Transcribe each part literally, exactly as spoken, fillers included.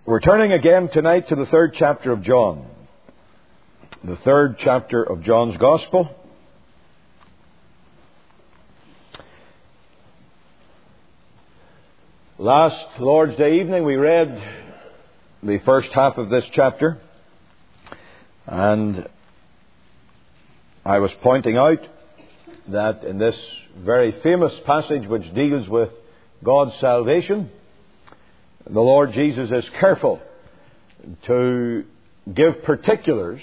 We're turning again tonight to the third chapter of John. The third chapter of John's Gospel. Last Lord's Day evening we read the first half of this chapter, and I was pointing out that in this very famous passage which deals with God's salvation, the Lord Jesus is careful to give particulars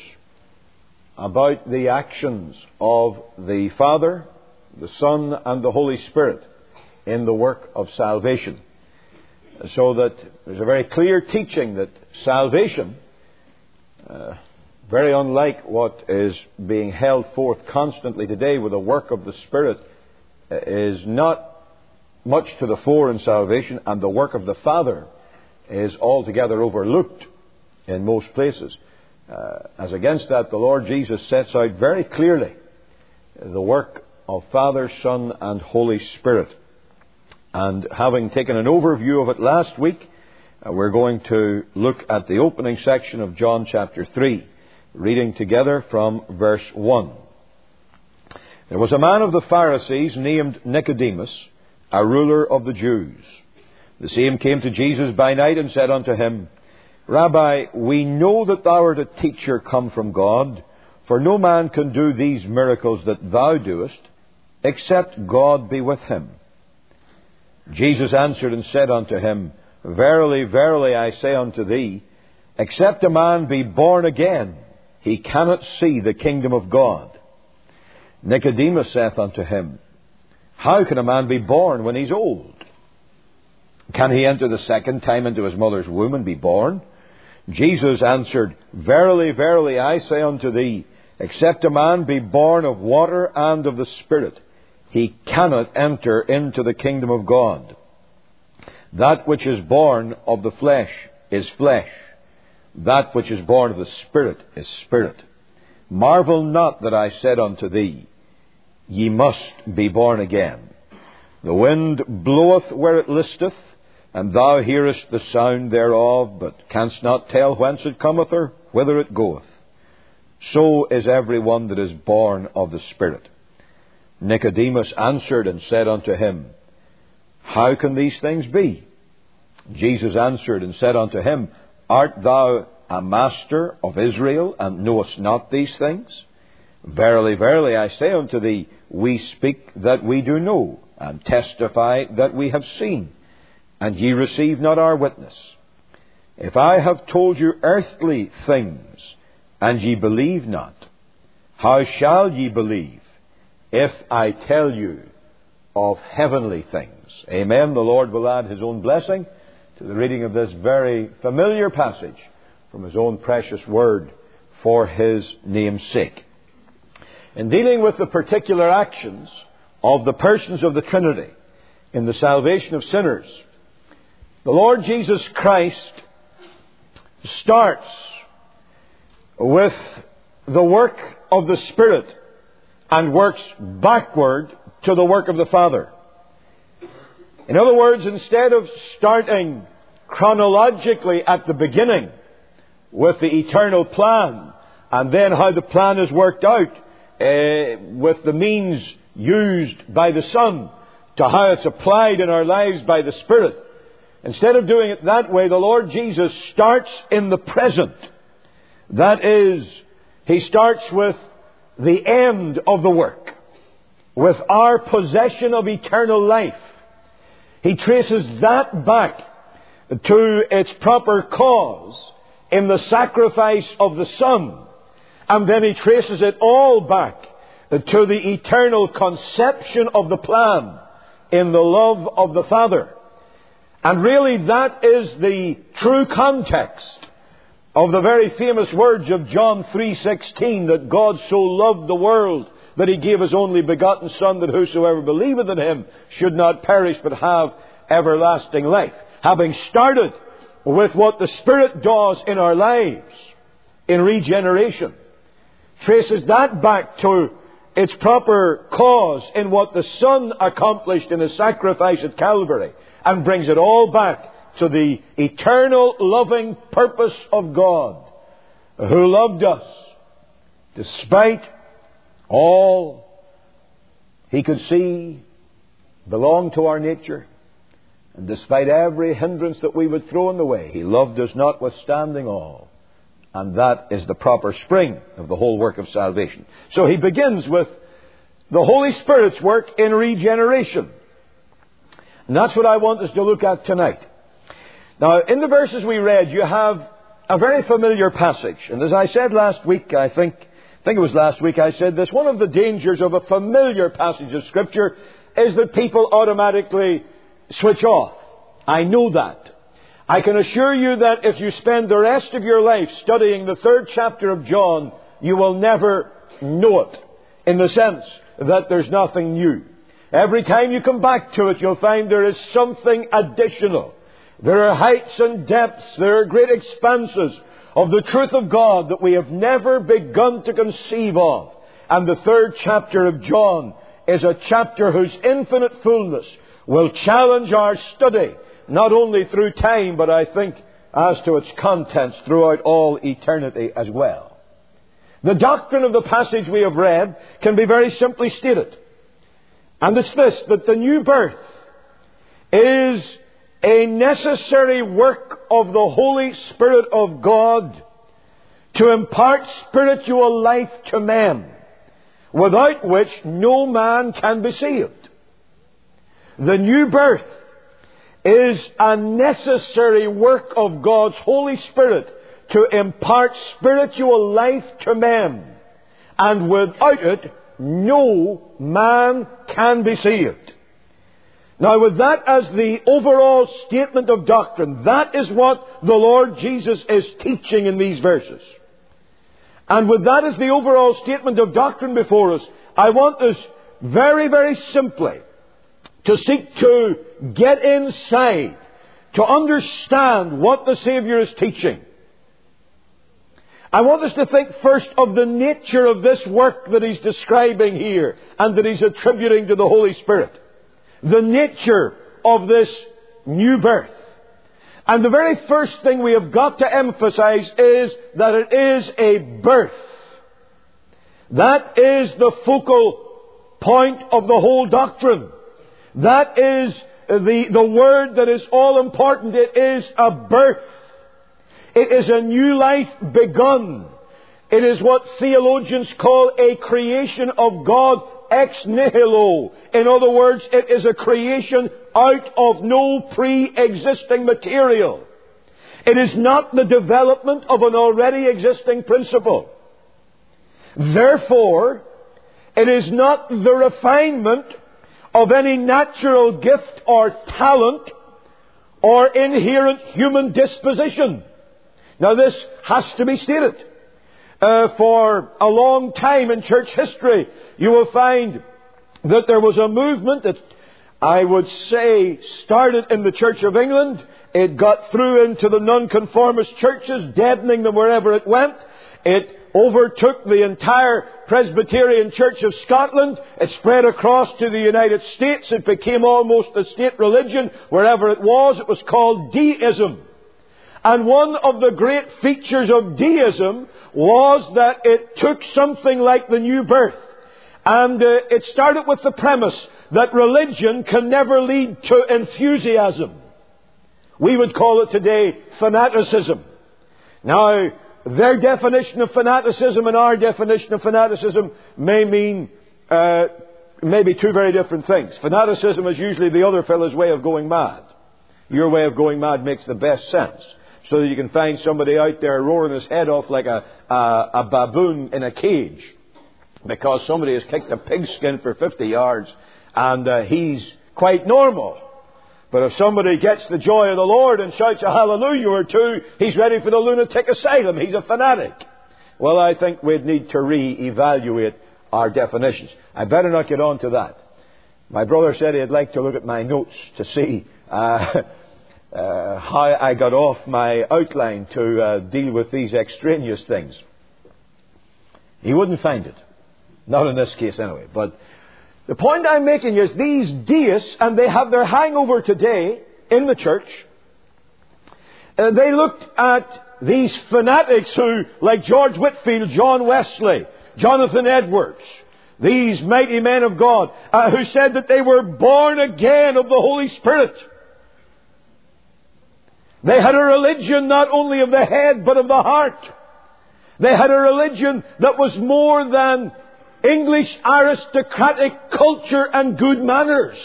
about the actions of the Father, the Son, and the Holy Spirit in the work of salvation. So that there's a very clear teaching that salvation, uh, very unlike what is being held forth constantly today with the work of the Spirit, uh, is not much to the fore in salvation, and the work of the Father is altogether overlooked in most places. Uh, as against that, the Lord Jesus sets out very clearly the work of Father, Son, and Holy Spirit. And having taken an overview of it last week, uh, we're going to look at the opening section of John chapter three, reading together from verse one. There was a man of the Pharisees named Nicodemus, a ruler of the Jews. The same came to Jesus by night and said unto him, Rabbi, we know that thou art a teacher come from God, for no man can do these miracles that thou doest, except God be with him. Jesus answered and said unto him, Verily, verily, I say unto thee, except a man be born again, he cannot see the kingdom of God. Nicodemus saith unto him, How can a man be born when he's old? Can he enter the second time into his mother's womb and be born? Jesus answered, Verily, verily, I say unto thee, except a man be born of water and of the Spirit, he cannot enter into the kingdom of God. That which is born of the flesh is flesh. That which is born of the Spirit is spirit. Marvel not that I said unto thee, Ye must be born again. The wind bloweth where it listeth, and thou hearest the sound thereof, but canst not tell whence it cometh or whither it goeth. So is every one that is born of the Spirit. Nicodemus answered and said unto him, How can these things be? Jesus answered and said unto him, Art thou a master of Israel, and knowest not these things? Verily, verily, I say unto thee, we speak that we do know, and testify that we have seen, and ye receive not our witness. If I have told you earthly things, and ye believe not, how shall ye believe if I tell you of heavenly things? Amen. The Lord will add His own blessing to the reading of this very familiar passage from His own precious Word for His name's sake. In dealing with the particular actions of the persons of the Trinity in the salvation of sinners, the Lord Jesus Christ starts with the work of the Spirit and works backward to the work of the Father. In other words, instead of starting chronologically at the beginning with the eternal plan and then how the plan is worked out uh, with the means used by the Son to how it's applied in our lives by the Spirit, instead of doing it that way, the Lord Jesus starts in the present. That is, He starts with the end of the work, with our possession of eternal life. He traces that back to its proper cause in the sacrifice of the Son. And then He traces it all back to the eternal conception of the plan in the love of the Father. And really that is the true context of the very famous words of John three sixteen, that God so loved the world that He gave His only begotten Son, that whosoever believeth in Him should not perish but have everlasting life. Having started with what the Spirit does in our lives in regeneration, traces that back to its proper cause in what the Son accomplished in His sacrifice at Calvary, and brings it all back to the eternal loving purpose of God, who loved us despite all He could see belonged to our nature, and despite every hindrance that we would throw in the way. He loved us notwithstanding all. And that is the proper spring of the whole work of salvation. So he begins with the Holy Spirit's work in regeneration. And that's what I want us to look at tonight. Now, in the verses we read, you have a very familiar passage. And as I said last week, I think, I think it was last week I said this, one of the dangers of a familiar passage of Scripture is that people automatically switch off. I know that. I can assure you that if you spend the rest of your life studying the third chapter of John, you will never know it, in the sense that there's nothing new. Every time you come back to it, you'll find there is something additional. There are heights and depths, there are great expanses of the truth of God that we have never begun to conceive of. And the third chapter of John is a chapter whose infinite fullness will challenge our study, not only through time, but I think as to its contents throughout all eternity as well. The doctrine of the passage we have read can be very simply stated. And it's this, that the new birth is a necessary work of the Holy Spirit of God to impart spiritual life to men, without which no man can be saved. The new birth is a necessary work of God's Holy Spirit to impart spiritual life to men. And without it, no man can be saved. Now, with that as the overall statement of doctrine, that is what the Lord Jesus is teaching in these verses. And with that as the overall statement of doctrine before us, I want us very, very simply to seek to get inside, to understand what the Savior is teaching. I want us to think first of the nature of this work that He's describing here and that He's attributing to the Holy Spirit. The nature of this new birth. And the very first thing we have got to emphasize is that it is a birth. That is the focal point of the whole doctrine. That is the, the word that is all important. It is a birth. It is a new life begun. It is what theologians call a creation of God ex nihilo. In other words, it is a creation out of no pre-existing material. It is not the development of an already existing principle. Therefore, it is not the refinement of any natural gift or talent or inherent human disposition. Now, this has to be stated. Uh, for a long time in church history, you will find that there was a movement that I would say started in the Church of England. It got through into the nonconformist churches, deadening them wherever it went. It overtook the entire Presbyterian Church of Scotland. It spread across to the United States. It became almost a state religion wherever it was. It was called deism. And one of the great features of deism was that it took something like the new birth. And uh, it started with the premise that religion can never lead to enthusiasm. We would call it today fanaticism. Now, their definition of fanaticism and our definition of fanaticism may mean uh, maybe two very different things. Fanaticism is usually the other fellow's way of going mad. Your way of going mad makes the best sense. So that you can find somebody out there roaring his head off like a, a, a baboon in a cage because somebody has kicked a pigskin for fifty yards and uh, he's quite normal. But if somebody gets the joy of the Lord and shouts a hallelujah or two, he's ready for the lunatic asylum. He's a fanatic. Well, I think we'd need to re-evaluate our definitions. I better not get on to that. My brother said he'd like to look at my notes to see uh, uh, how I got off my outline to uh, deal with these extraneous things. He wouldn't find it. Not in this case anyway. But the point I'm making is these deists, and they have their hangover today in the church, Uh, they looked at these fanatics who, like George Whitefield, John Wesley, Jonathan Edwards, these mighty men of God, uh, who said that they were born again of the Holy Spirit. They had a religion not only of the head but of the heart. They had a religion that was more than English aristocratic culture and good manners.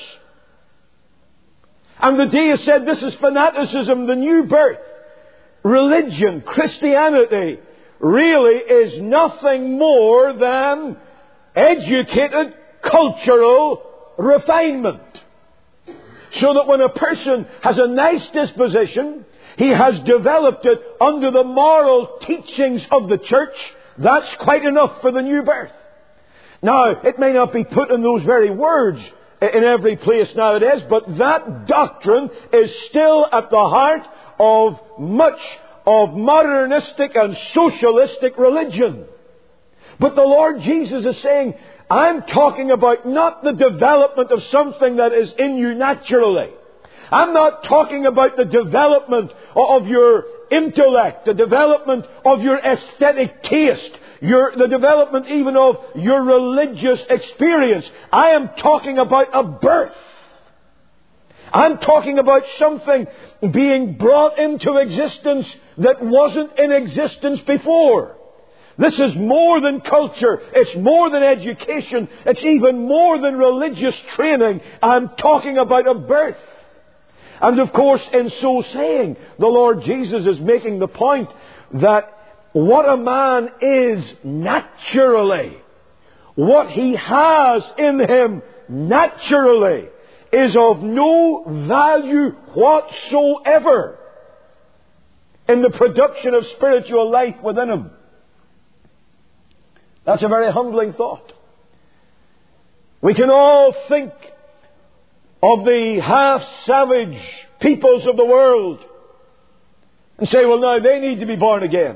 And the deists said this is fanaticism, the new birth. Religion, Christianity, really is nothing more than educated cultural refinement. So that when a person has a nice disposition, he has developed it under the moral teachings of the church, that's quite enough for the new birth. Now, it may not be put in those very words in every place nowadays, but that doctrine is still at the heart of much of modernistic and socialistic religion. But the Lord Jesus is saying, I'm talking about not the development of something that is in you naturally. I'm not talking about the development of your intellect, the development of your aesthetic taste, your, the development even of your religious experience. I am talking about a birth. I'm talking about something being brought into existence that wasn't in existence before. This is more than culture. It's more than education. It's even more than religious training. I'm talking about a birth. And of course, in so saying, the Lord Jesus is making the point that what a man is naturally, what he has in him naturally, is of no value whatsoever in the production of spiritual life within him. That's a very humbling thought. We can all think of the half-savage peoples of the world and say, well, now they need to be born again.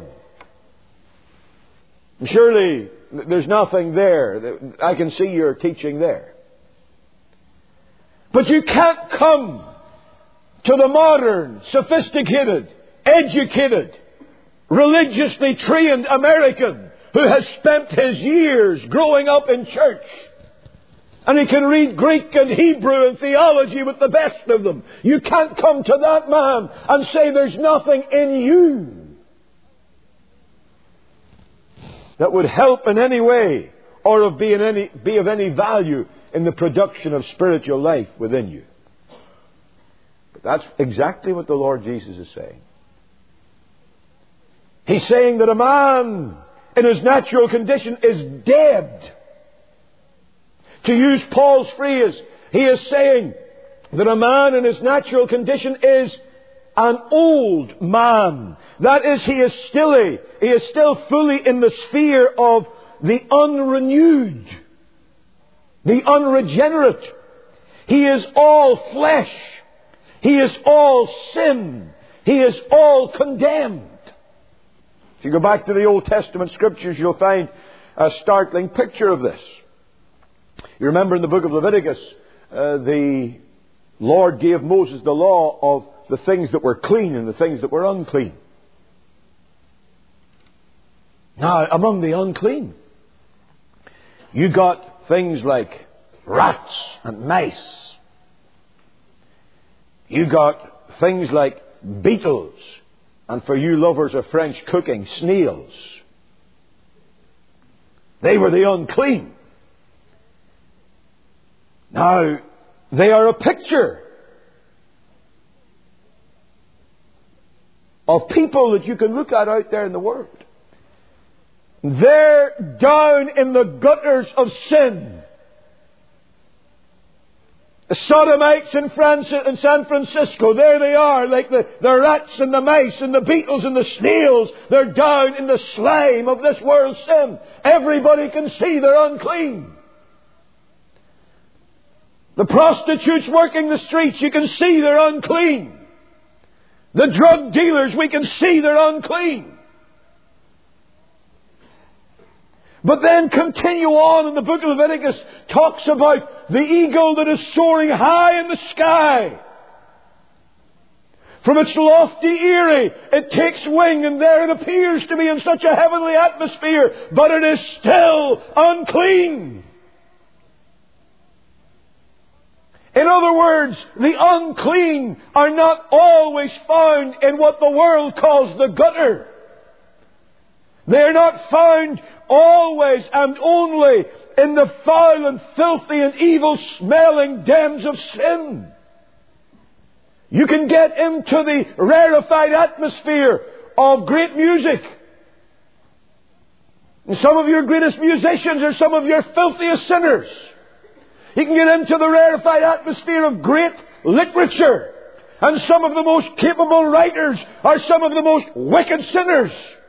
And surely there's nothing there. I can see your teaching there. But you can't come to the modern, sophisticated, educated, religiously trained American who has spent his years growing up in church, and he can read Greek and Hebrew and theology with the best of them. You can't come to that man and say there's nothing in you that would help in any way or of be, in any, be of any value in the production of spiritual life within you. But that's exactly what the Lord Jesus is saying. He's saying that a man in his natural condition is dead. To use Paul's phrase, he is saying that a man in his natural condition is an old man. That is, he is still a, he is still fully in the sphere of the unrenewed, the unregenerate. He is all flesh. He is all sin. He is all condemned. If you go back to the Old Testament Scriptures, you'll find a startling picture of this. You remember in the book of Leviticus, uh, the Lord gave Moses the law of the things that were clean and the things that were unclean. Now, among the unclean, you got things like rats and mice. You got things like beetles, and for you lovers of French cooking, snails. They were the unclean. Now, they are a picture of people that you can look at out there in the world. They're down in the gutters of sin. The Sodomites in, France, in San Francisco, there they are, like the, the rats and the mice and the beetles and the snails. They're down in the slime of this world's sin. Everybody can see they're unclean. The prostitutes working the streets, you can see they're unclean. The drug dealers, we can see they're unclean. But then continue on, and the book of Leviticus talks about the eagle that is soaring high in the sky. From its lofty eyrie, it takes wing, and there it appears to be in such a heavenly atmosphere, but it is still unclean. In other words, the unclean are not always found in what the world calls the gutter. They are not found always and only in the foul and filthy and evil-smelling dens of sin. You can get into the rarefied atmosphere of great music. And some of your greatest musicians are some of your filthiest sinners. You can get into the rarefied atmosphere of great literature. And some of the most capable writers are some of the most wicked sinners.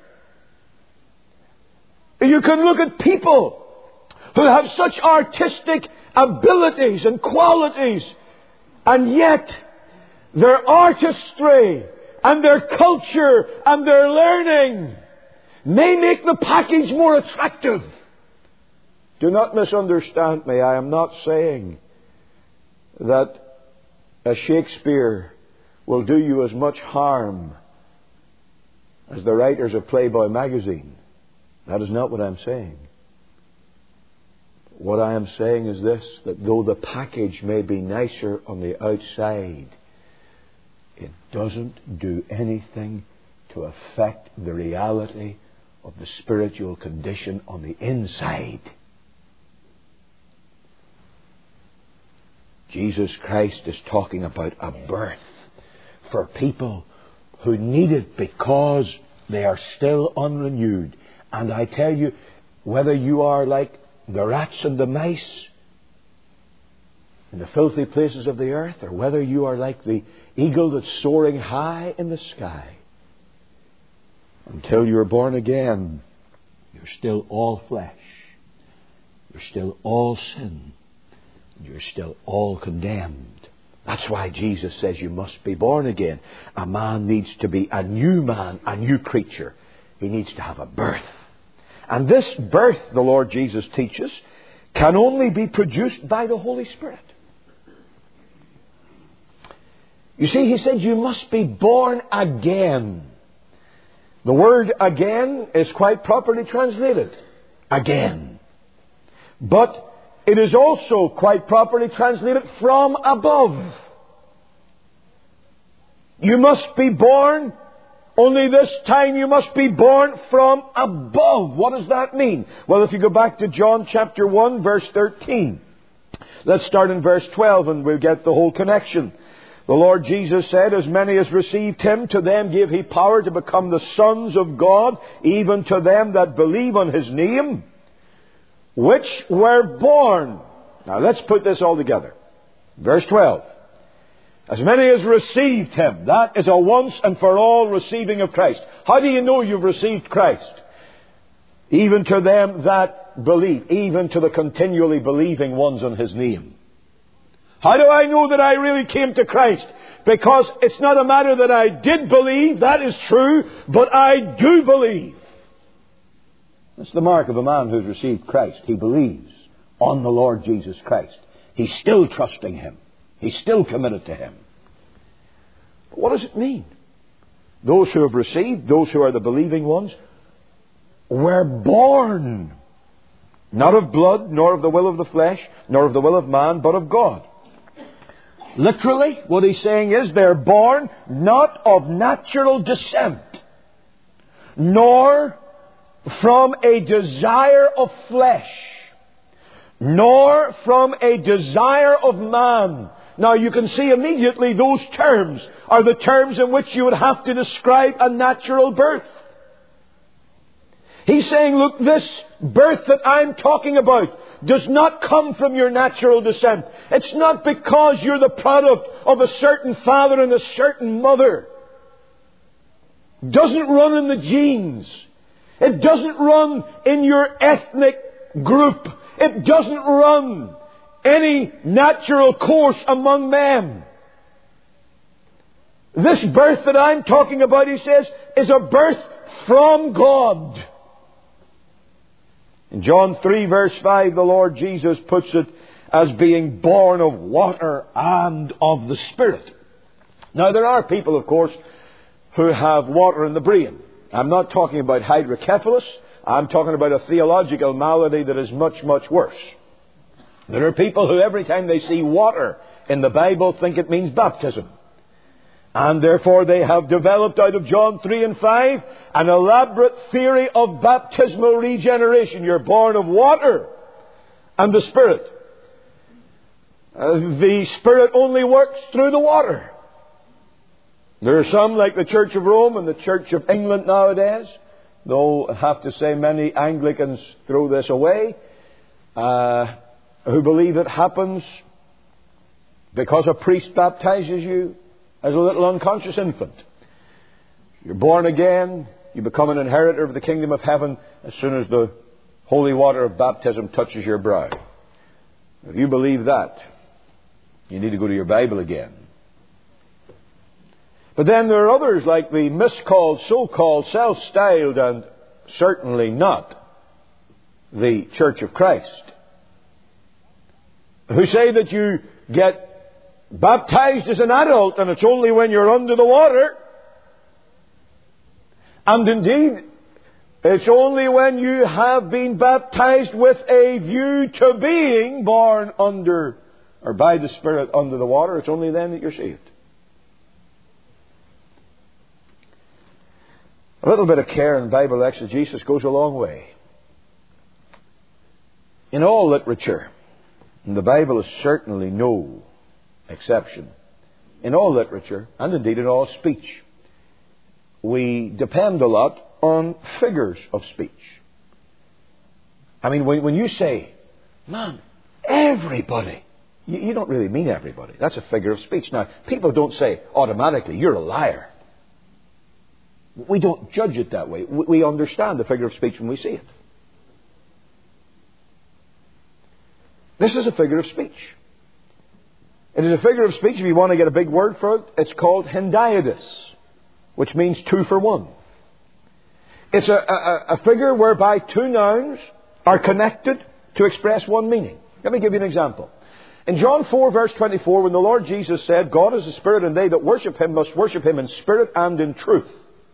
You can look at people who have such artistic abilities and qualities, and yet their artistry and their culture and their learning may make the package more attractive. Do not misunderstand me. I am not saying that a Shakespeare will do you as much harm as the writers of Playboy magazine. That is not what I'm saying. What I am saying is this, that though the package may be nicer on the outside, it doesn't do anything to affect the reality of the spiritual condition on the inside. Jesus Christ is talking about a birth for people who need it because they are still unrenewed. And I tell you, whether you are like the rats and the mice in the filthy places of the earth, or whether you are like the eagle that's soaring high in the sky, until you're born again, you're still all flesh. You're still all sin. You're still all condemned. That's why Jesus says you must be born again. A man needs to be a new man, a new creature. He needs to have a birth. And this birth, the Lord Jesus teaches, can only be produced by the Holy Spirit. You see, he said you must be born again. The word again is quite properly translated. Again. But it is also quite properly translated from above. You must be born, only this time you must be born from above. What does that mean? Well, if you go back to John chapter one, verse thirteen. Let's start in verse twelve and we'll get the whole connection. The Lord Jesus said, as many as received Him, to them gave He power to become the sons of God, even to them that believe on His name, which were born. Now let's put this all together. Verse twelve. As many as received Him. That is a once and for all receiving of Christ. How do you know you've received Christ? Even to them that believe. Even to the continually believing ones on His name. How do I know that I really came to Christ? Because it's not a matter that I did believe. That is true. But I do believe. That's the mark of a man who's received Christ. He believes on the Lord Jesus Christ. He's still trusting Him. He's still committed to Him. But what does it mean? Those who have received, those who are the believing ones, were born, not of blood, nor of the will of the flesh, nor of the will of man, but of God. Literally, what he's saying is they're born not of natural descent, nor from a desire of flesh, nor from a desire of man. Now you can see immediately those terms are the terms in which you would have to describe a natural birth. He's saying, look, this birth that I'm talking about does not come from your natural descent. It's not because you're the product of a certain father and a certain mother. It doesn't run in the genes. It doesn't run in your ethnic group. It doesn't run any natural course among men. This birth that I'm talking about, he says, is a birth from God. In John three verse five, the Lord Jesus puts it as being born of water and of the Spirit. Now, there are people, of course, who have water in the brain. I'm not talking about hydrocephalus. I'm talking about a theological malady that is much, much worse. There are people who every time they see water in the Bible think it means baptism. And therefore they have developed out of John three and five an elaborate theory of baptismal regeneration. You're born of water and the Spirit. Uh, the Spirit only works through the water. There are some, like the Church of Rome and the Church of England nowadays, though I have to say many Anglicans throw this away, uh, who believe it happens because a priest baptizes you as a little unconscious infant. You're born again, you become an inheritor of the kingdom of heaven as soon as the holy water of baptism touches your brow. If you believe that, you need to go to your Bible again. But then there are others like the miscalled, so-called, self-styled, and certainly not the Church of Christ, who say that you get baptized as an adult and it's only when you're under the water. And indeed, it's only when you have been baptized with a view to being born under or by the Spirit under the water, it's only then that you're saved. A little bit of care in Bible exegesis goes a long way. In all literature, and the Bible is certainly no exception, in all literature, and indeed in all speech, we depend a lot on figures of speech. I mean, when, when you say, man, everybody, you, you don't really mean everybody. That's a figure of speech. Now, people don't say automatically, you're a liar. We don't judge it that way. We understand the figure of speech when we see it. This is a figure of speech. It is a figure of speech, if you want to get a big word for it, it's called hendiadys, which means two for one. It's a, a, a figure whereby two nouns are connected to express one meaning. Let me give you an example. In John four, verse twenty-four, when the Lord Jesus said, God is a spirit, and they that worship Him must worship Him in spirit and in truth.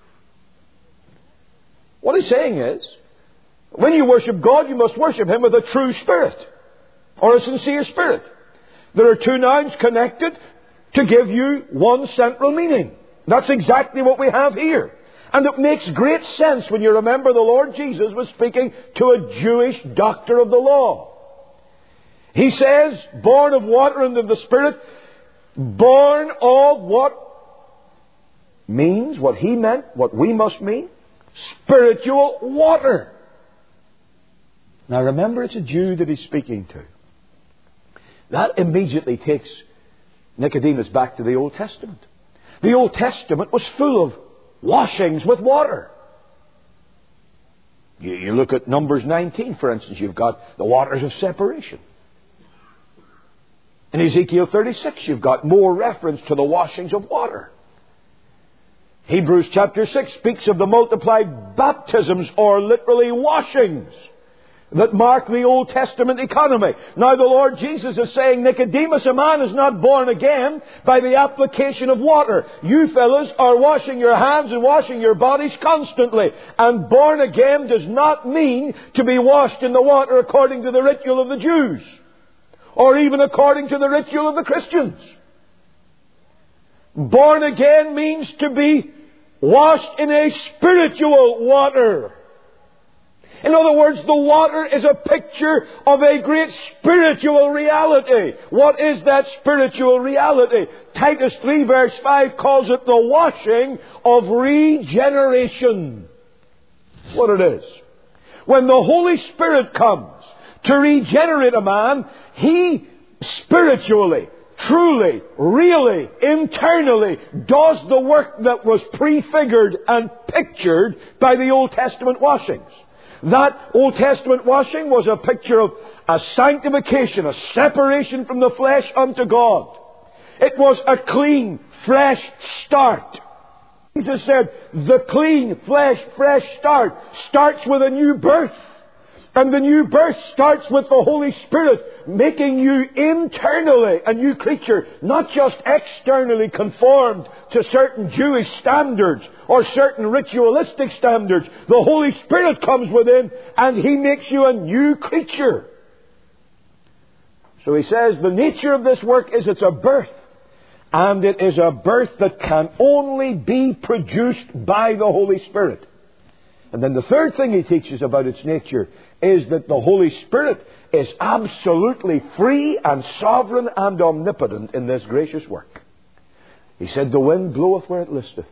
What He's saying is, when you worship God, you must worship Him with a true spirit, or a sincere spirit. There are two nouns connected to give you one central meaning. That's exactly what we have here. And it makes great sense when you remember the Lord Jesus was speaking to a Jewish doctor of the law. He says, born of water and of the Spirit, born of what means, what he meant, what we must mean, spiritual water. Now remember, it's a Jew that he's speaking to. That immediately takes Nicodemus back to the Old Testament. The Old Testament was full of washings with water. You, you look at Numbers nineteen, for instance, you've got the waters of separation. In Ezekiel thirty-six, you've got more reference to the washings of water. Hebrews chapter six speaks of the multiplied baptisms, or literally washings, that mark the Old Testament economy. Now the Lord Jesus is saying, Nicodemus, a man is not born again by the application of water. You fellas are washing your hands and washing your bodies constantly. And born again does not mean to be washed in the water according to the ritual of the Jews, or even according to the ritual of the Christians. Born again means to be washed in a spiritual water. In other words, the water is a picture of a great spiritual reality. What is that spiritual reality? Titus three verse five calls it the washing of regeneration. That's what it is. When the Holy Spirit comes to regenerate a man, He spiritually, truly, really, internally does the work that was prefigured and pictured by the Old Testament washings. That Old Testament washing was a picture of a sanctification, a separation from the flesh unto God. It was a clean, fresh start. Jesus said, the clean, flesh, fresh start starts with a new birth. And the new birth starts with the Holy Spirit making you internally a new creature, not just externally conformed to certain Jewish standards or certain ritualistic standards. The Holy Spirit comes within and He makes you a new creature. So he says the nature of this work is it's a birth. And it is a birth that can only be produced by the Holy Spirit. And then the third thing he teaches about its nature is that the Holy Spirit is absolutely free and sovereign and omnipotent in this gracious work. He said, the wind bloweth where it listeth.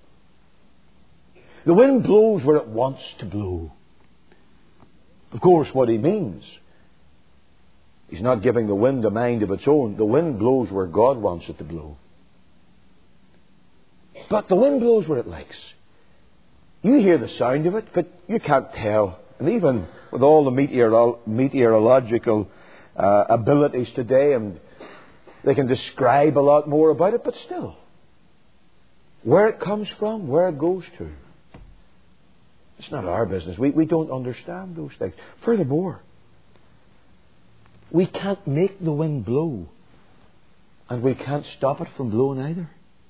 The wind blows where it wants to blow. Of course, what he means, he's not giving the wind a mind of its own. The wind blows where God wants it to blow. But the wind blows where it likes. You hear the sound of it, but you can't tell. And even with all the meteoro- meteorological uh, abilities today, and they can describe a lot more about it, but still, where it comes from, where it goes to, it's not our business. We, we don't understand those things. Furthermore, we can't make the wind blow, and we can't stop it from blowing either.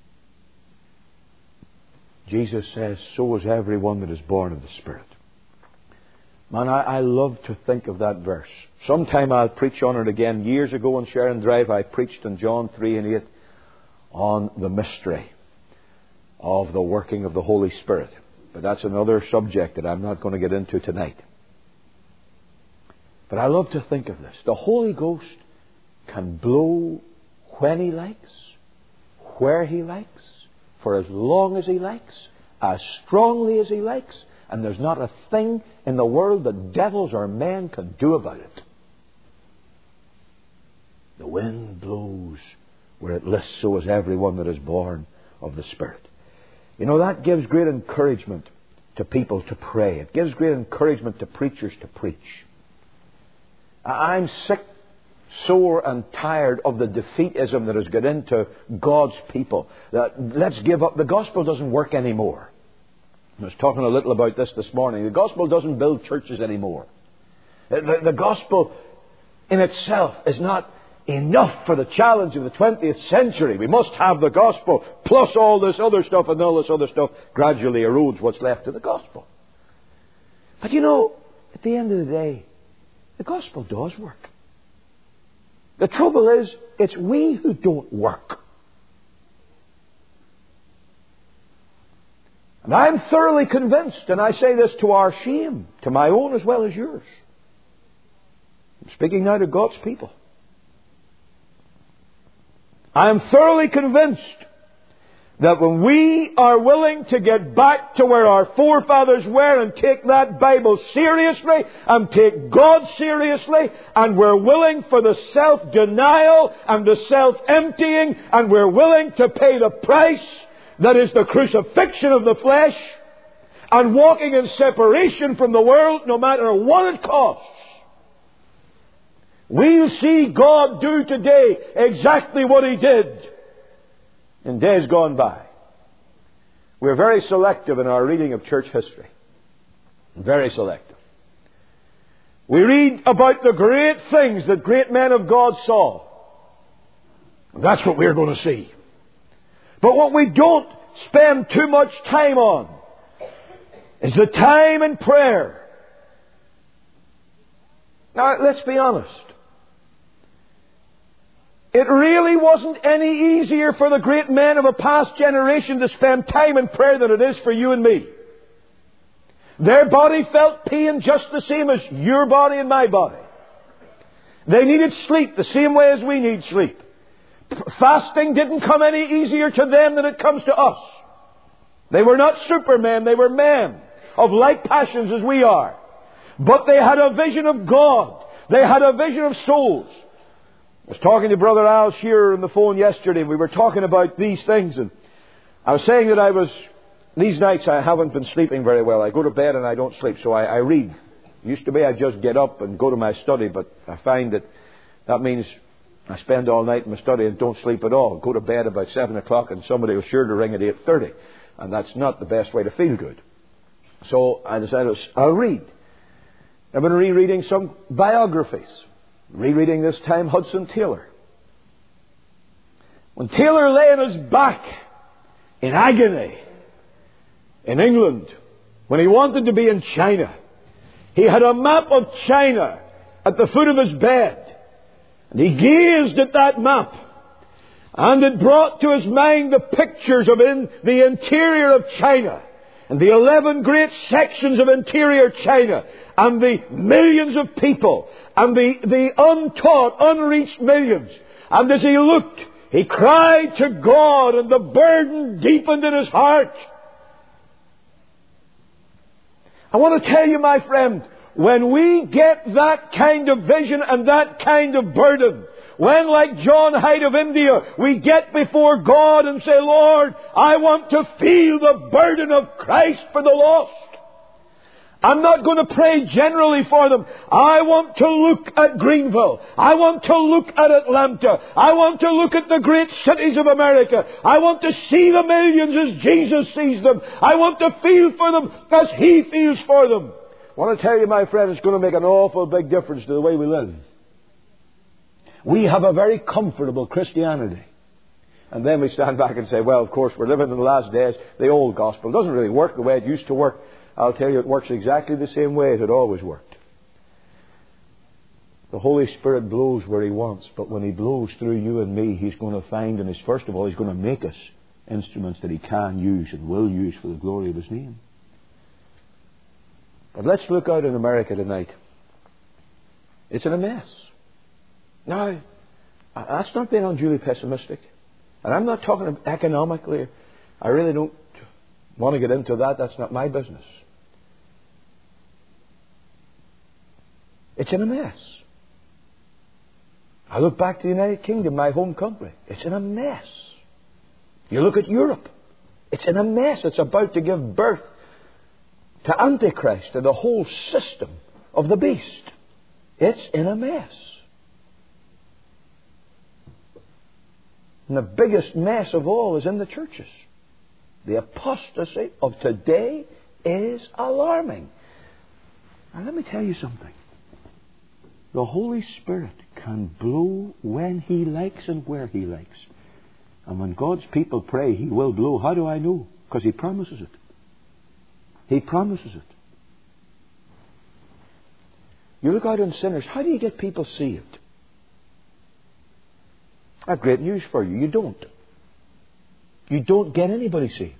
Jesus says, so is everyone that is born of the Spirit. Man, I, I love to think of that verse. Sometime I'll preach on it again. Years ago on Sharon Drive, I preached in John three and eight on the mystery of the working of the Holy Spirit. But that's another subject that I'm not going to get into tonight. But I love to think of this. The Holy Ghost can blow when He likes, where He likes, for as long as He likes, as strongly as He likes, and there's not a thing in the world that devils or men can do about it. The wind blows where it lists, so is everyone that is born of the Spirit. You know, that gives great encouragement to people to pray. It gives great encouragement to preachers to preach. I'm sick, sore and tired of the defeatism that has got into God's people. That let's give up. The gospel doesn't work anymore. I was talking a little about this this morning. The gospel doesn't build churches anymore. The, the gospel in itself is not enough for the challenge of the twentieth century. We must have the gospel plus all this other stuff, and all this other stuff gradually erodes what's left of the gospel. But you know, at the end of the day, the gospel does work. The trouble is, it's we who don't work. And I'm thoroughly convinced, and I say this to our shame, to my own as well as yours. I'm speaking now to God's people. I am thoroughly convinced that when we are willing to get back to where our forefathers were and take that Bible seriously and take God seriously, and we're willing for the self-denial and the self-emptying, and we're willing to pay the price that is the crucifixion of the flesh and walking in separation from the world no matter what it costs, we'll see God do today exactly what He did in days gone by. We're very selective in our reading of church history. Very selective. We read about the great things that great men of God saw. That's what we're going to see. But what we don't spend too much time on is the time in prayer. Now, let's be honest. It really wasn't any easier for the great men of a past generation to spend time in prayer than it is for you and me. Their body felt pain just the same as your body and my body. They needed sleep the same way as we need sleep. Fasting didn't come any easier to them than it comes to us. They were not supermen, they were men of like passions as we are. But they had a vision of God. They had a vision of souls. I was talking to Brother Al Shearer on the phone yesterday, and we were talking about these things, and I was saying that I was, these nights I haven't been sleeping very well. I go to bed and I don't sleep, so I, I read. It used to be I'd just get up and go to my study, but I find that that means I spend all night in my study and don't sleep at all. Go to bed about seven o'clock and somebody was sure to ring at eight thirty, and that's not the best way to feel good. So I decided I'll read. I've been rereading some biographies. Rereading this time Hudson Taylor. When Taylor lay on his back in agony in England, when he wanted to be in China, he had a map of China at the foot of his bed. And he gazed at that map. And it brought to his mind the pictures of in the interior of China. And the eleven great sections of interior China. And the millions of people. And the, the untaught, unreached millions. And as he looked, he cried to God, and the burden deepened in his heart. I want to tell you, my friend, when we get that kind of vision and that kind of burden, when, like John Hyde of India, we get before God and say, Lord, I want to feel the burden of Christ for the lost. I'm not going to pray generally for them. I want to look at Greenville. I want to look at Atlanta. I want to look at the great cities of America. I want to see the millions as Jesus sees them. I want to feel for them as He feels for them. I want to tell you, my friend, it's going to make an awful big difference to the way we live. We have a very comfortable Christianity. And then we stand back and say, well, of course, we're living in the last days. The old gospel doesn't really work the way it used to work. I'll tell you, it works exactly the same way it had always worked. The Holy Spirit blows where He wants, but when He blows through you and me, He's going to find, and He's, first of all, He's going to make us instruments that He can use and will use for the glory of His name. But let's look out in America tonight. It's in a mess. Now, that's not being unduly pessimistic. And I'm not talking economically. I really don't want to get into that. That's not my business. It's in a mess. I look back to the United Kingdom, my home country. It's in a mess. You look at Europe. It's in a mess. It's about to give birth to Antichrist, to the whole system of the beast. It's in a mess. And the biggest mess of all is in the churches. The apostasy of today is alarming. Now let me tell you something. The Holy Spirit can blow when He likes and where He likes. And when God's people pray, He will blow. How do I know? Because He promises it. He promises it. You look out on sinners. How do you get people saved? I have great news for you. You don't. You don't get anybody saved.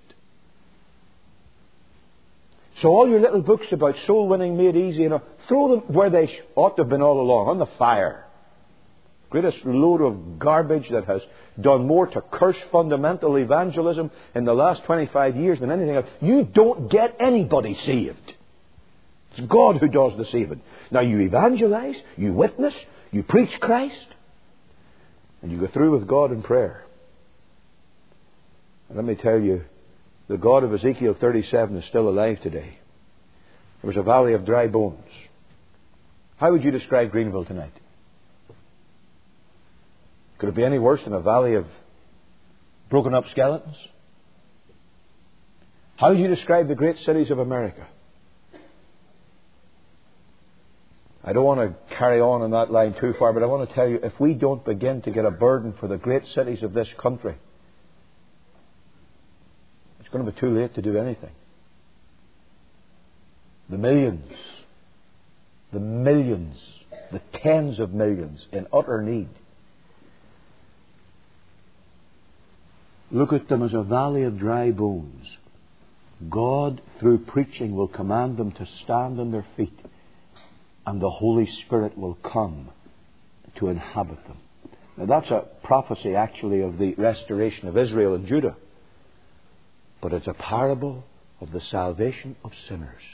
So all your little books about soul winning made easy, you know, throw them where they ought to have been all along, on the fire. Greatest load of garbage that has done more to curse fundamental evangelism in the last twenty-five years than anything else. You don't get anybody saved. It's God who does the saving. Now you evangelize, you witness, you preach Christ, and you go through with God in prayer. And let me tell you, the God of Ezekiel thirty-seven is still alive today. There was a valley of dry bones. How would you describe Greenville tonight? Could it be any worse than a valley of broken up skeletons? How would you describe the great cities of America? I don't want to carry on in that line too far, but I want to tell you, if we don't begin to get a burden for the great cities of this country, it's going to be too late to do anything. The millions, the millions, the tens of millions in utter need. Look at them as a valley of dry bones. God, through preaching, will command them to stand on their feet, and the Holy Spirit will come to inhabit them. Now that's a prophecy actually of the restoration of Israel and Judah. But it's a parable of the salvation of sinners.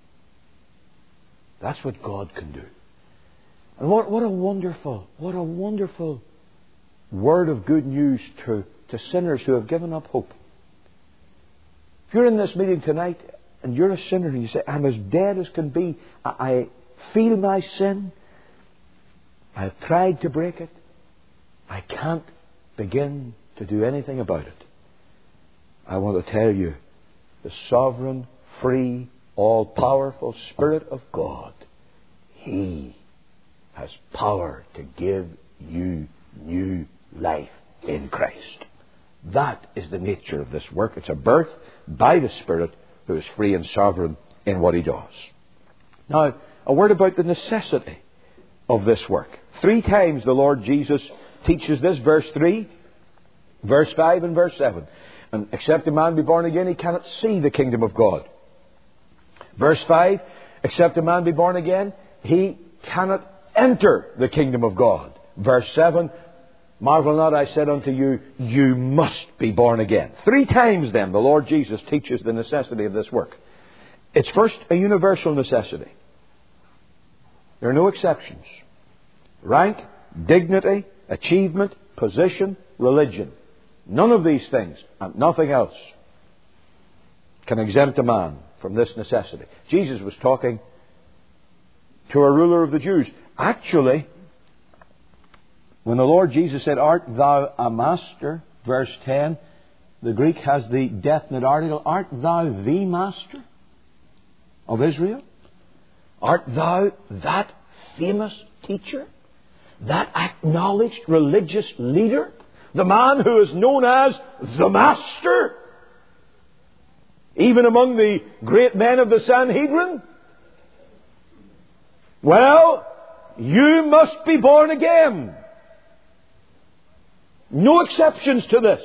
That's what God can do. And what, what a wonderful, what a wonderful word of good news to, to sinners who have given up hope. If you're in this meeting tonight and you're a sinner and you say, I'm as dead as can be, I, I feel my sin, I've tried to break it, I can't begin to do anything about it. I want to tell you, the sovereign, free, all-powerful Spirit of God He has power to give you new life in Christ. That is the nature of this work. It's a birth by the Spirit who is free and sovereign in what He does. Now, a word about the necessity of this work. Three times the Lord Jesus teaches this. Verse three, verse five and verse seven. And except a man be born again, he cannot see the kingdom of God. Verse five, except a man be born again, he cannot enter the kingdom of God. Verse seven, marvel not, I said unto you, you must be born again. Three times then the Lord Jesus teaches the necessity of this work. It's first a universal necessity. There are no exceptions. Rank, dignity, achievement, position, religion. None of these things and nothing else can exempt a man from this necessity. Jesus was talking to a ruler of the Jews. Actually, when the Lord Jesus said, art thou a master, verse ten, the Greek has the definite article, art thou the master of Israel? Art thou that famous teacher? That acknowledged religious leader? The man who is known as the Master? Even among the great men of the Sanhedrin? Well, you must be born again. No exceptions to this.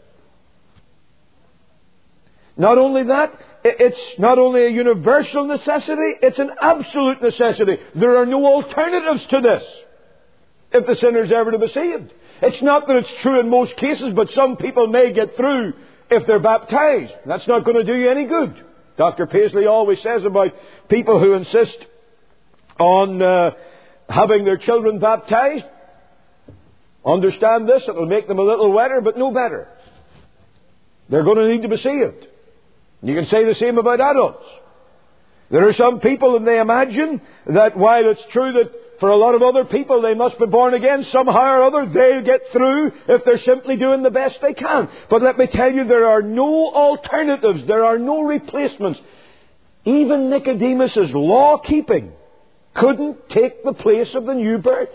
Not only that, it's not only a universal necessity, it's an absolute necessity. There are no alternatives to this if the sinner is ever to be saved. It's not that it's true in most cases, but some people may get through if they're baptized. That's not going to do you any good. Doctor Paisley always says about people who insist on uh, having their children baptized. Understand this, it will make them a little wetter, but no better. They're going to need to be saved. You can say the same about adults. There are some people, and they imagine that while it's true that for a lot of other people they must be born again, somehow or other they'll get through if they're simply doing the best they can. But let me tell you, there are no alternatives. There are no replacements. Even Nicodemus's law-keeping couldn't take the place of the new birth.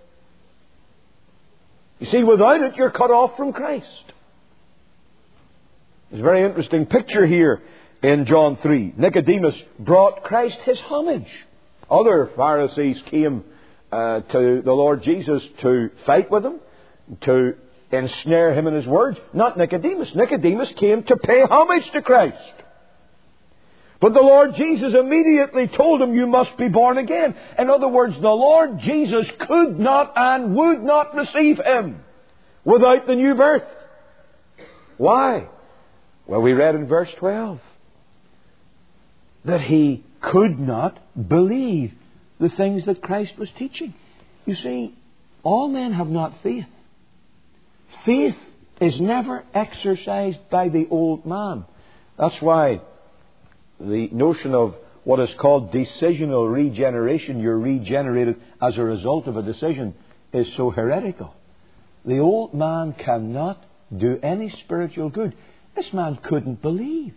You see, without it, you're cut off from Christ. There's a very interesting picture here in John three. Nicodemus brought Christ his homage. Other Pharisees came uh, to the Lord Jesus to fight with him, to ensnare him in his words. Not Nicodemus. Nicodemus came to pay homage to Christ. But the Lord Jesus immediately told him, you must be born again. In other words, the Lord Jesus could not and would not receive him without the new birth. Why? Well, we read in verse twelve that he could not believe the things that Christ was teaching. You see, all men have not faith. Faith is never exercised by the old man. That's why the notion of what is called decisional regeneration, you're regenerated as a result of a decision, is so heretical. The old man cannot do any spiritual good. This man couldn't believe.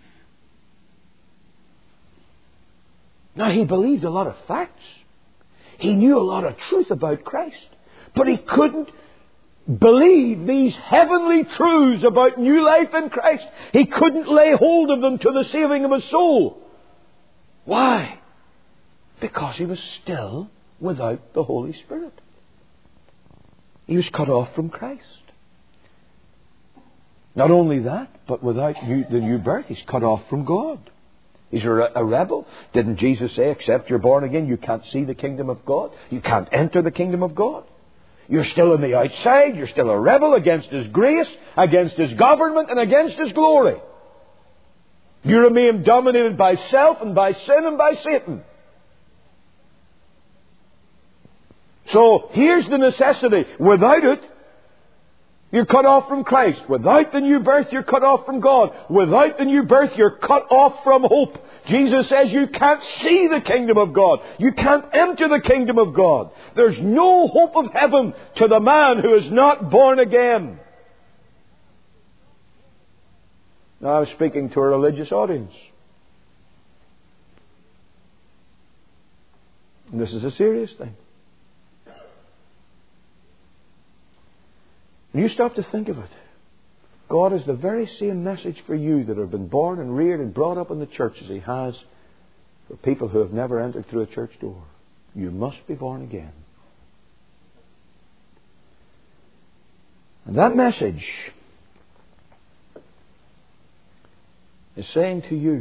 Now, he believed a lot of facts. He knew a lot of truth about Christ. But he couldn't believe these heavenly truths about new life in Christ. He couldn't lay hold of them to the saving of his soul. Why? Because he was still without the Holy Spirit. He was cut off from Christ. Not only that, but without new, the new birth, he's cut off from God. He's a, a rebel. Didn't Jesus say, except you're born again, you can't see the kingdom of God? You can't enter the kingdom of God? You're still on the outside. You're still a rebel against His grace, against His government, and against His glory. You remain dominated by self and by sin and by Satan. So here's the necessity. Without it, you're cut off from Christ. Without the new birth, you're cut off from God. Without the new birth, you're cut off from hope. Jesus says you can't see the kingdom of God. You can't enter the kingdom of God. There's no hope of heaven to the man who is not born again. Now, I was speaking to a religious audience. And this is a serious thing. And you stop to think of it. God has the very same message for you that have been born and reared and brought up in the church as He has for people who have never entered through a church door. You must be born again. And that message is saying to you,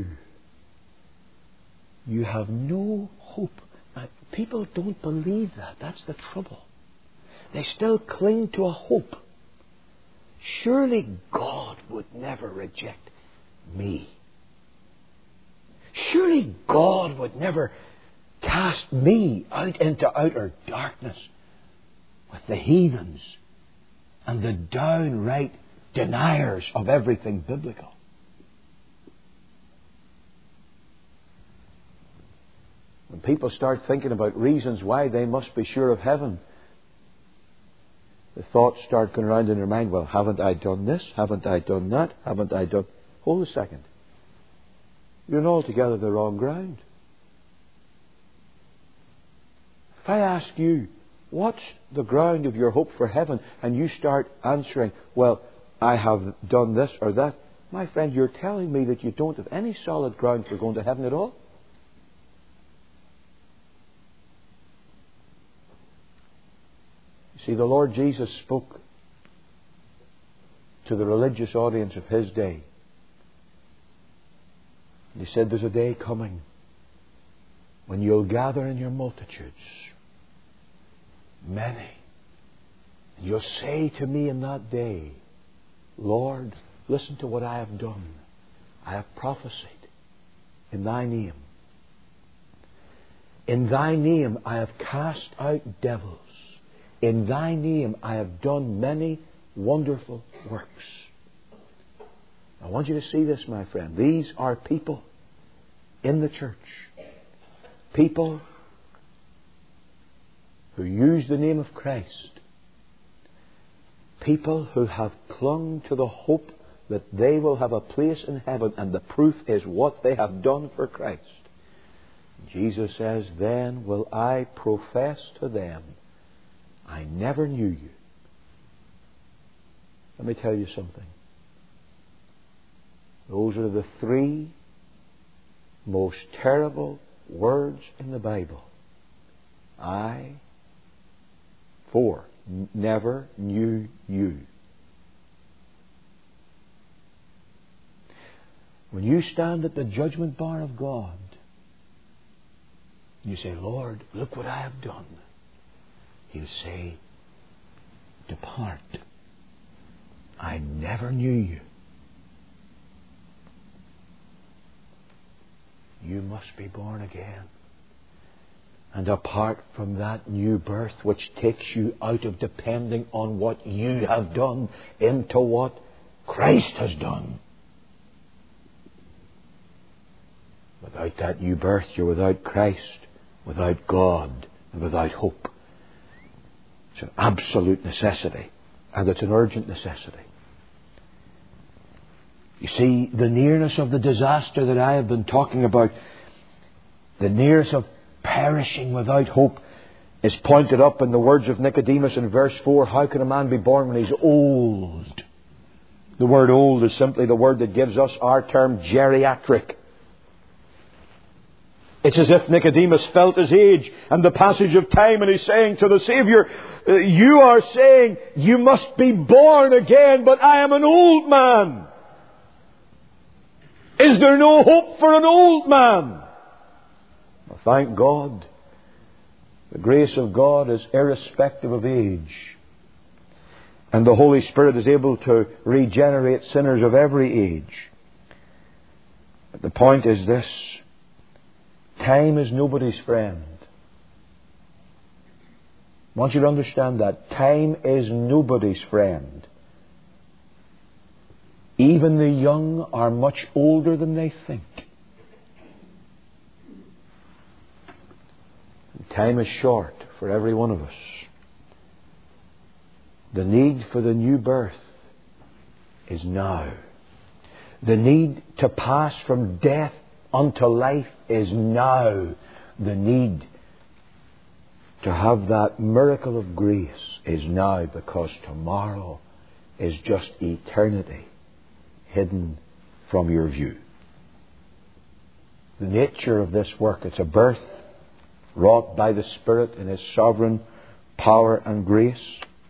you have no hope. Now, people don't believe that. That's the trouble. They still cling to a hope. Surely God would never reject me. Surely God would never cast me out into outer darkness with the heathens and the downright deniers of everything biblical. When people start thinking about reasons why they must be sure of heaven, the thoughts start going around in their mind, well, haven't I done this? Haven't I done that? Haven't I done... Hold a second. You're on altogether the wrong ground. If I ask you, what's the ground of your hope for heaven? And you start answering, well, I have done this or that. My friend, you're telling me that you don't have any solid ground for going to heaven at all. See, the Lord Jesus spoke to the religious audience of His day. And He said, there's a day coming when you'll gather in your multitudes, many. And you'll say to me in that day, Lord, listen to what I have done. I have prophesied in Thy name. In Thy name I have cast out devils. In Thy name I have done many wonderful works. I want you to see this, my friend. These are people in the church. People who use the name of Christ. People who have clung to the hope that they will have a place in heaven, and the proof is what they have done for Christ. Jesus says, then will I profess to them, I never knew you. Let me tell you something. Those are the three most terrible words in the Bible. I, four, never knew you. When you stand at the judgment bar of God, you say, Lord, look what I have done. He'll say, depart. I never knew you. You must be born again. And apart from that new birth, which takes you out of depending on what you have done into what Christ has done. Without that new birth, you're without Christ, without God, and without hope. It's an absolute necessity, and it's an urgent necessity. You see, the nearness of the disaster that I have been talking about, the nearness of perishing without hope, is pointed up in the words of Nicodemus in verse four. How can a man be born when he's old? The word old is simply the word that gives us our term geriatric. It's as if Nicodemus felt his age and the passage of time, and he's saying to the Saviour, you are saying you must be born again, but I am an old man. Is there no hope for an old man? Well, thank God. The grace of God is irrespective of age. And the Holy Spirit is able to regenerate sinners of every age. But the point is this. Time is nobody's friend. I want you to understand that. Time is nobody's friend. Even the young are much older than they think. Time is short for every one of us. The need for the new birth is now. The need to pass from death unto life is now. The need to have that miracle of grace is now, because tomorrow is just eternity hidden from your view. The nature of this work, it's a birth wrought by the Spirit in His sovereign power and grace.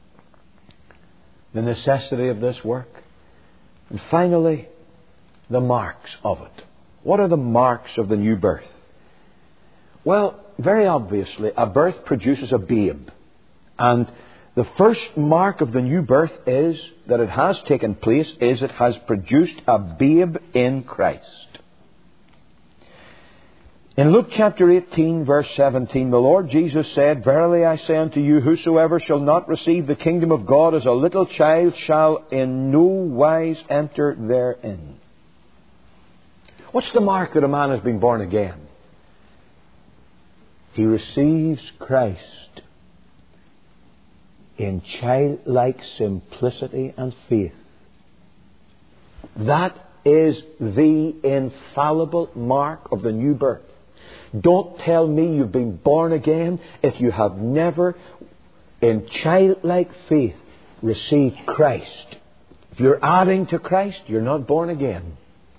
The necessity of this work. And finally, the marks of it. What are the marks of the new birth? Well, very obviously, a birth produces a babe. And the first mark of the new birth is that it has taken place, is it has produced a babe in Christ. In Luke chapter eighteen, verse seventeen, the Lord Jesus said, "Verily I say unto you, whosoever shall not receive the kingdom of God as a little child shall in no wise enter therein." What's the mark that a man has been born again? He receives Christ in childlike simplicity and faith. That is the infallible mark of the new birth. Don't tell me you've been born again if you have never, in childlike faith, received Christ. If you're adding to Christ, you're not born again.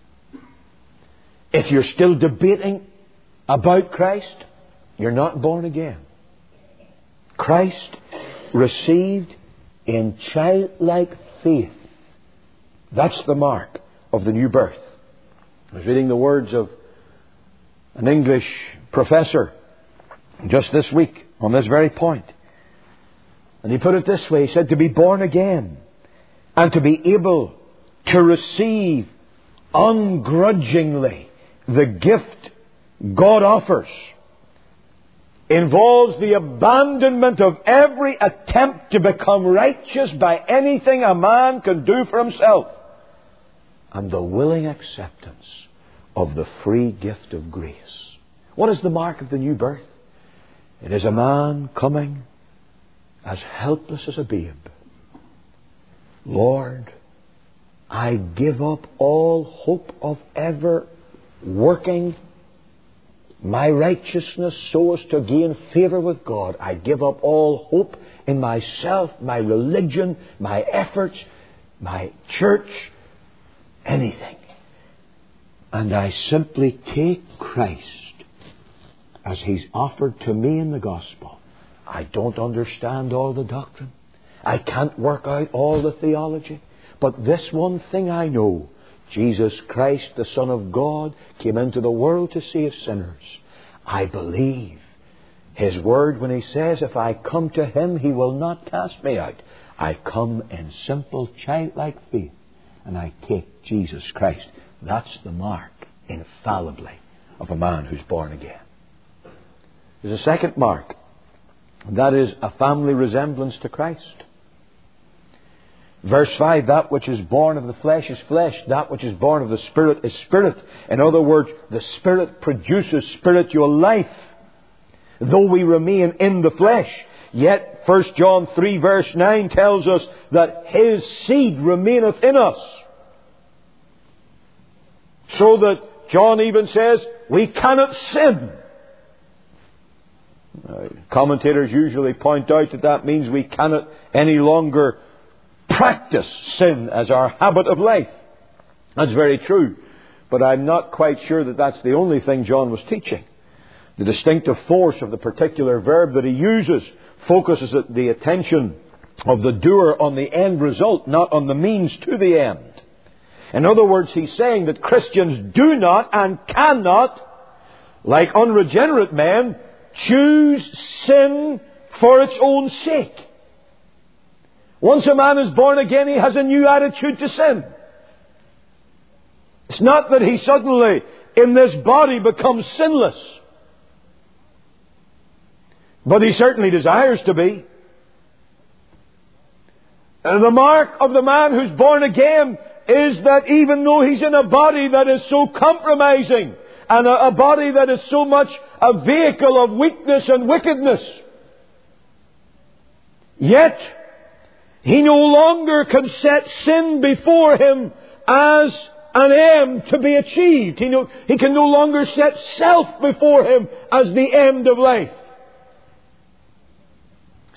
If you're still debating about Christ, you're not born again. Christ received in childlike faith. That's the mark of the new birth. I was reading the words of an English professor just this week on this very point. And he put it this way. He said, to be born again and to be able to receive ungrudgingly the gift God offers involves the abandonment of every attempt to become righteous by anything a man can do for himself, and the willing acceptance of the free gift of grace. What is the mark of the new birth? It is a man coming as helpless as a babe. Lord, I give up all hope of ever working my righteousness so as to gain favour with God. I give up all hope in myself, my religion, my efforts, my church, anything. And I simply take Christ as He's offered to me in the gospel. I don't understand all the doctrine. I can't work out all the theology. But this one thing I know. Jesus Christ, the Son of God, came into the world to save sinners. I believe His word when He says, if I come to Him, He will not cast me out. I come in simple childlike faith and I take Jesus Christ. That's the mark, infallibly, of a man who's born again. There's a second mark. And that is a family resemblance to Christ. Verse five, that which is born of the flesh is flesh. That which is born of the Spirit is spirit. In other words, the Spirit produces spiritual life. Though we remain in the flesh, yet First John three verse nine tells us that His seed remaineth in us. So that John even says, we cannot sin. Uh, commentators usually point out that that means we cannot any longer practice sin as our habit of life. That's very true. But I'm not quite sure that that's the only thing John was teaching. The distinctive force of the particular verb that he uses focuses the attention of the doer on the end result, not on the means to the end. In other words, he's saying that Christians do not and cannot, like unregenerate men, choose sin for its own sake. Once a man is born again, he has a new attitude to sin. It's not that he suddenly, in this body, becomes sinless. But he certainly desires to be. And the mark of the man who's born again is that even though he's in a body that is so compromising, and a, a body that is so much a vehicle of weakness and wickedness, yet he no longer can set sin before him as an end to be achieved. He, no, he can no longer set self before him as the end of life.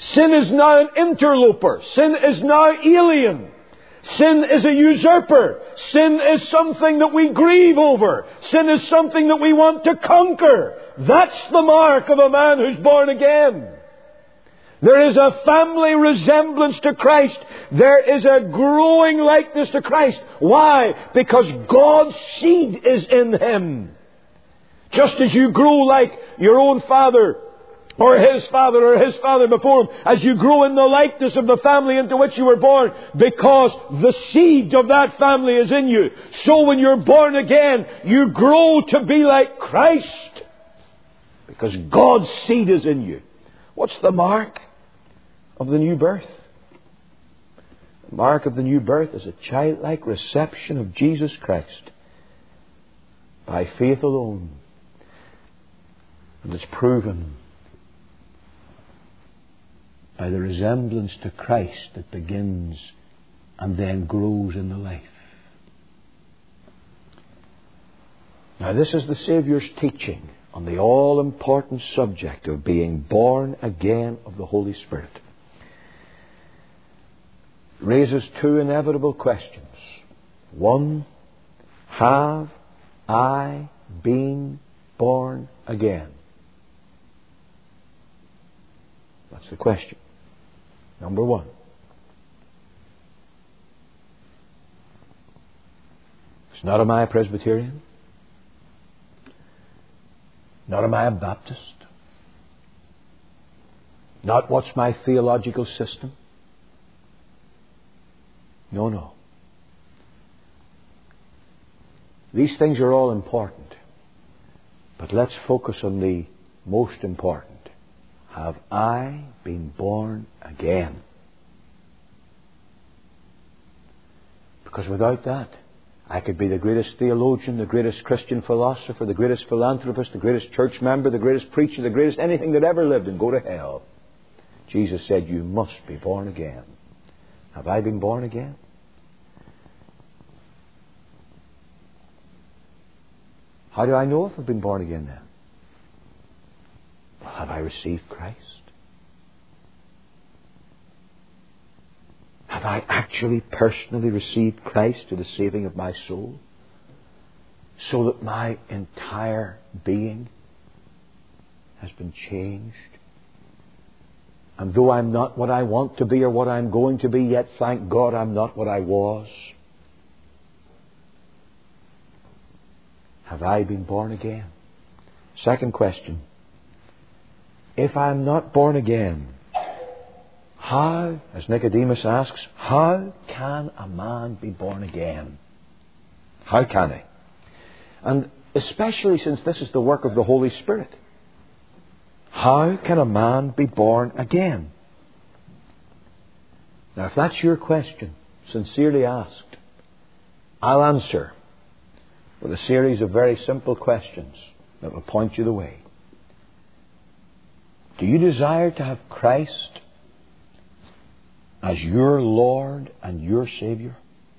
Sin is now an interloper. Sin is now alien. Sin is a usurper. Sin is something that we grieve over. Sin is something that we want to conquer. That's the mark of a man who's born again. There is a family resemblance to Christ. There is a growing likeness to Christ. Why? Because God's seed is in him. Just as you grow like your own father, or his father, or his father before him, as you grow in the likeness of the family into which you were born, because the seed of that family is in you. So when you're born again, you grow to be like Christ, because God's seed is in you. What's the mark of the new birth? The mark of the new birth is a childlike reception of Jesus Christ by faith alone. And it's proven by the resemblance to Christ that begins and then grows in the life. Now, this is the Saviour's teaching on the all-important subject of being born again of the Holy Spirit. It raises two inevitable questions. One, have I been born again? That's the question. Number one. It's not, am I a Presbyterian? Not, am I a Baptist? Not, what's my theological system? No, no. These things are all important. But let's focus on the most important. Have I been born again? Because without that, I could be the greatest theologian, the greatest Christian philosopher, the greatest philanthropist, the greatest church member, the greatest preacher, the greatest anything that ever lived, and go to hell. Jesus said, you must be born again. Have I been born again? How do I know if I've been born again then? Well, have I received Christ? Have I actually personally received Christ to the saving of my soul? So that my entire being has been changed. And though I'm not what I want to be or what I'm going to be, yet thank God I'm not what I was. Have I been born again? Second question. If I'm not born again, how, as Nicodemus asks, how can a man be born again? How can he? And especially since this is the work of the Holy Spirit. How can a man be born again? Now, if that's your question, sincerely asked, I'll answer with a series of very simple questions that will point you the way. Do you desire to have Christ as your Lord and your Savior?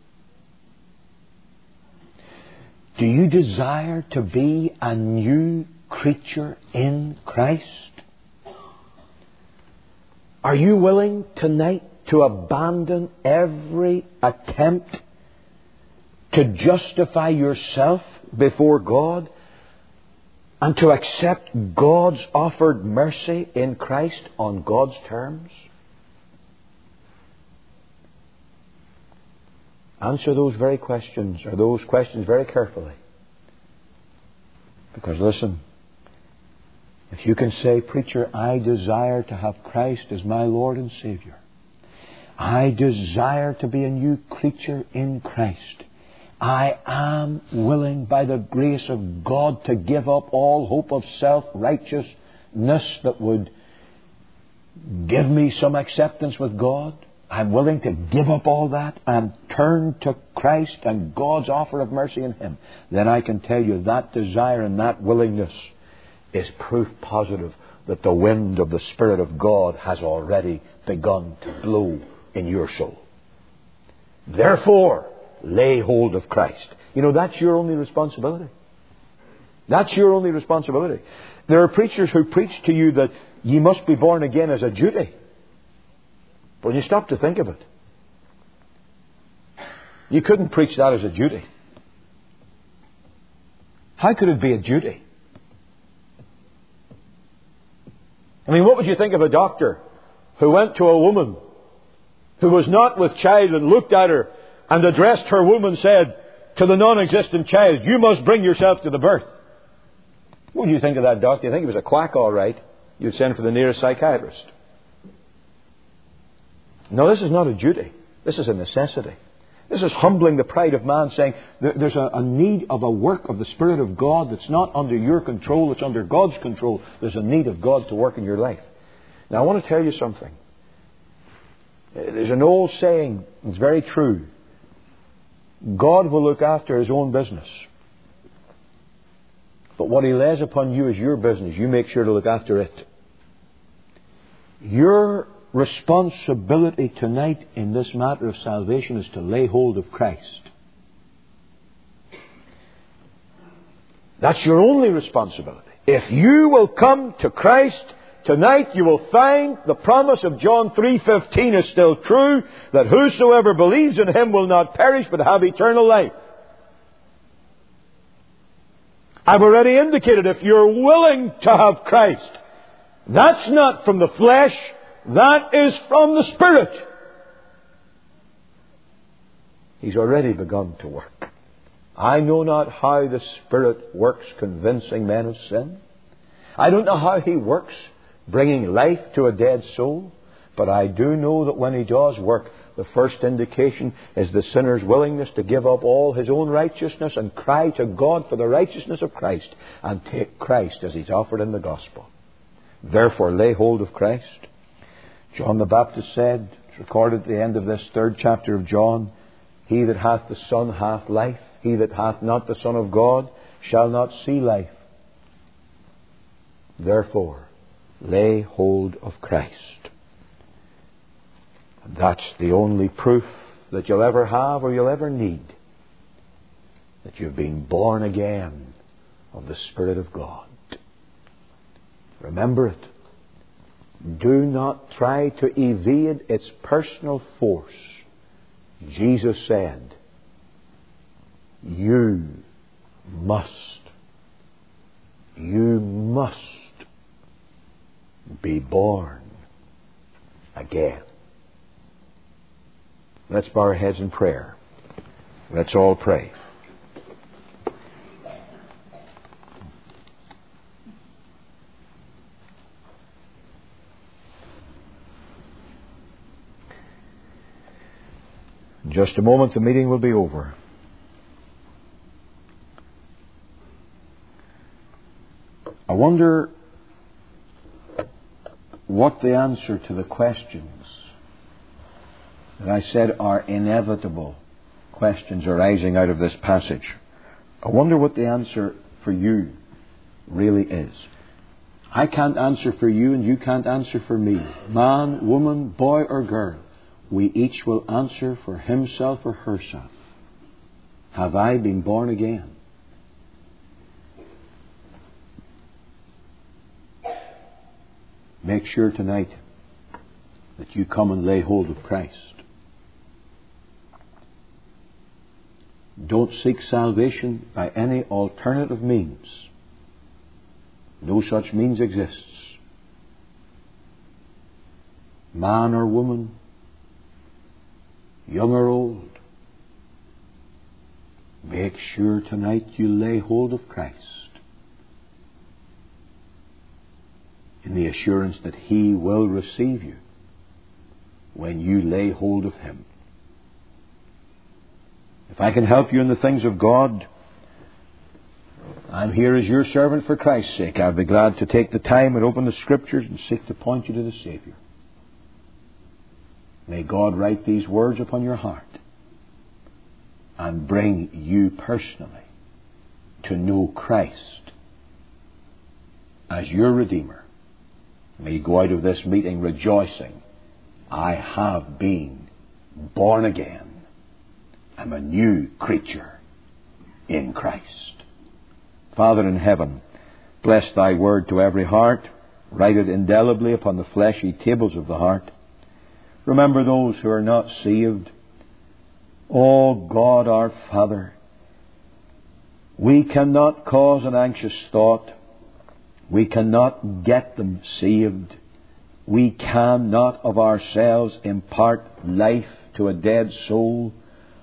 Do you desire to be a new creature in Christ? Are you willing tonight to abandon every attempt to justify yourself before God and to accept God's offered mercy in Christ on God's terms? Answer those very questions, or those questions very carefully. Because listen, if you can say, preacher, I desire to have Christ as my Lord and Savior. I desire to be a new creature in Christ. I am willing, by the grace of God, to give up all hope of self-righteousness that would give me some acceptance with God. I'm willing to give up all that and turn to Christ and God's offer of mercy in Him. Then I can tell you that desire and that willingness is proof positive that the wind of the Spirit of God has already begun to blow in your soul. Therefore, lay hold of Christ. You know, that's your only responsibility. That's your only responsibility. There are preachers who preach to you that ye must be born again as a duty. But when you stop to think of it, you couldn't preach that as a duty. How could it be a duty? I mean, what would you think of a doctor who went to a woman who was not with child and looked at her and addressed her womb and said to the non-existent child, "You must bring yourself to the birth"? What do you think of that doctor? You think he was a quack, all right. You'd send for the nearest psychiatrist. No, this is not a duty. This is a necessity. This is humbling the pride of man, saying there's a, a need of a work of the Spirit of God that's not under your control, it's under God's control. There's a need of God to work in your life. Now, I want to tell you something. There's an old saying, it's very true. God will look after His own business. But what He lays upon you is your business. You make sure to look after it. Your responsibility tonight in this matter of salvation is to lay hold of Christ. That's your only responsibility. If you will come to Christ tonight, you will find the promise of John three fifteen is still true, that whosoever believes in Him will not perish but have eternal life. I've already indicated, if you're willing to have Christ, that's not from the flesh, that is from the Spirit. He's already begun to work. I know not how the Spirit works convincing men of sin. I don't know how He works bringing life to a dead soul. But I do know that when He does work, the first indication is the sinner's willingness to give up all his own righteousness and cry to God for the righteousness of Christ and take Christ as He's offered in the gospel. Therefore, lay hold of Christ. John the Baptist said, it's recorded at the end of this third chapter of John, "He that hath the Son hath life. He that hath not the Son of God shall not see life." Therefore, lay hold of Christ. And that's the only proof that you'll ever have or you'll ever need that you've been born again of the Spirit of God. Remember it. Do not try to evade its personal force. Jesus said, you must, you must be born again. Let's bow our heads in prayer. Let's all pray. In just a moment, the meeting will be over. I wonder what the answer to the questions that I said are inevitable questions arising out of this passage. I wonder what the answer for you really is. I can't answer for you and you can't answer for me. Man, woman, boy or girl, we each will answer for himself or herself. Have I been born again? Make sure tonight that you come and lay hold of Christ. Don't seek salvation by any alternative means. No such means exists. Man or woman, young or old, make sure tonight you lay hold of Christ in the assurance that He will receive you when you lay hold of Him. If I can help you in the things of God, I'm here as your servant for Christ's sake. I'll be glad to take the time and open the Scriptures and seek to point you to the Saviour. May God write these words upon your heart and bring you personally to know Christ as your Redeemer. May you go out of this meeting rejoicing, I have been born again. I'm a new creature in Christ. Father in heaven, bless Thy word to every heart. Write it indelibly upon the fleshy tables of the heart. Remember those who are not saved. O God our Father, we cannot cause an anxious thought. We cannot get them saved. We cannot of ourselves impart life to a dead soul.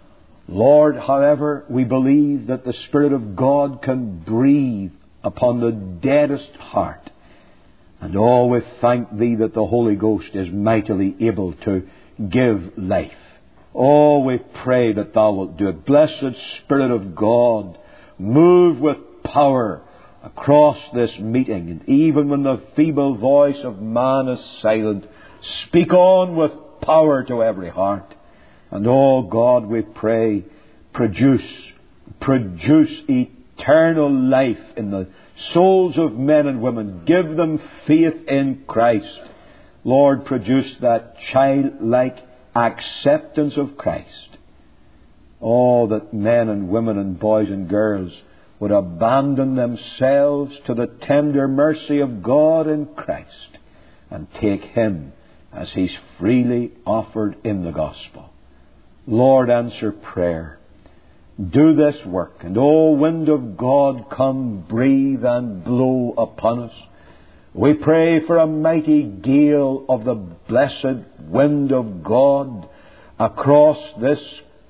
Lord, however, we believe that the Spirit of God can breathe upon the deadest heart. And oh, we thank Thee that the Holy Ghost is mightily able to give life. Oh, we pray that Thou wilt do it. Blessed Spirit of God, move with power across this meeting. And even when the feeble voice of man is silent, speak on with power to every heart. And oh God, we pray, produce, produce eternal life in the souls of men and women. Give them faith in Christ. Lord, produce that childlike acceptance of Christ. Oh, that men and women and boys and girls would abandon themselves to the tender mercy of God in Christ and take Him as He's freely offered in the gospel. Lord, answer prayer. Do this work. And, O wind of God, come breathe and blow upon us. We pray for a mighty gale of the blessed wind of God across this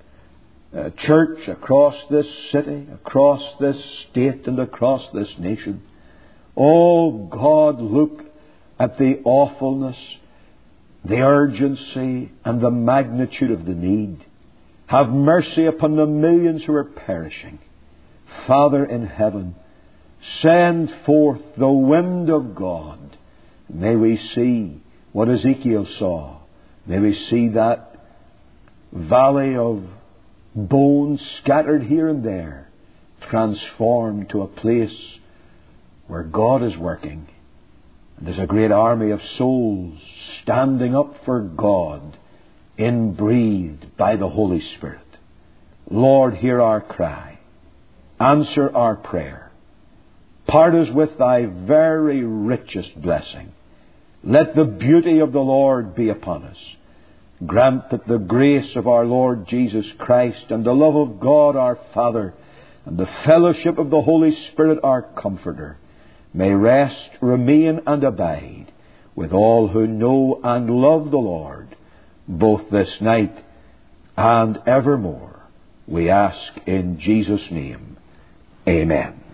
uh, church, across this city, across this state, and across this nation. Oh God, look at the awfulness, the urgency, and the magnitude of the need. Have mercy upon the millions who are perishing. Father in heaven, send forth the wind of God. May we see what Ezekiel saw. May we see that valley of bones scattered here and there, transformed to a place where God is working. And there's a great army of souls standing up for God, inbreathed by the Holy Spirit. Lord, hear our cry. Answer our prayer. Part us with Thy very richest blessing. Let the beauty of the Lord be upon us. Grant that the grace of our Lord Jesus Christ and the love of God our Father and the fellowship of the Holy Spirit our Comforter may rest, remain, and abide with all who know and love the Lord, both this night and evermore. We ask in Jesus' name. Amen.